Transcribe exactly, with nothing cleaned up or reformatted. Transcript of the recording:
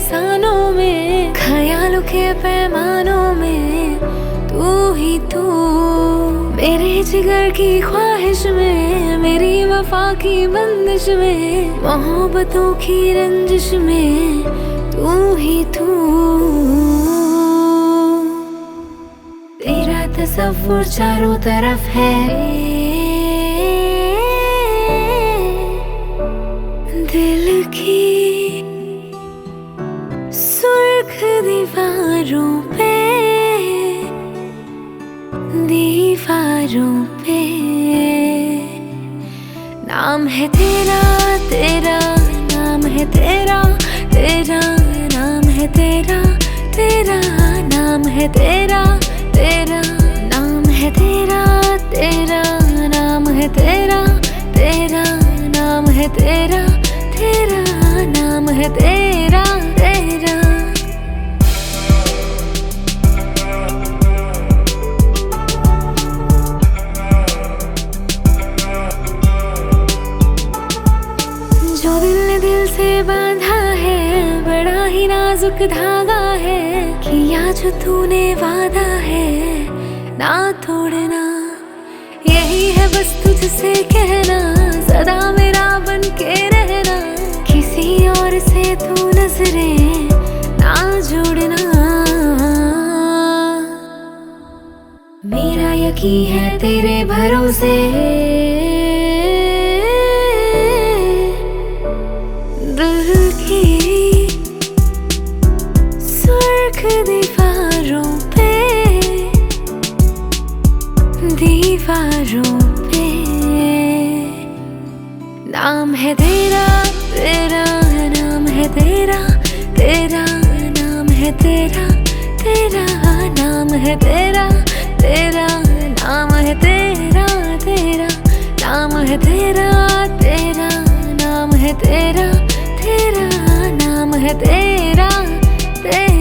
अफसानों में, ख्यालों के पैमानों में तू ही तू। मेरे जिगर की ख्वाहिश में, मेरी वफा की बंदिश में, मोहब्बतों की रंजिश में तू ही तू। तेरा तसव्वुर चारों तरफ है, दिल की सुर्ख दीवारों पे, दीवारों पे नाम है तेरा, तेरा नाम है तेरा, तेरा नाम है तेरा, तेरा नाम है तेरा, तेरा नाम है तेरा, तेरा नाम है तेरा, तेरा नाम है तेरा, तेरा नाम है तेरा, तेरा। जो दिल ने दिल से बांधा है, बड़ा ही नाजुक धागा है, किया जो तूने वादा है ना तोड़ना। यही है बस तुझसे कहना, सदा मेरा बन के रहना, किसी और से तू नजरें ना जोड़ना। मेरा यकीन है तेरे भरोसे, दिल की सुर्ख दीवारों पे, दीवारों पे नाम है तेरा, तेरा नाम है तेरा, तेरा नाम है तेरा, तेरा नाम है तेरा, तेरा नाम है तेरा, तेरा नाम है तेरा, तेरा नाम है तेरा, तेरा नाम है तेरा, तेरा।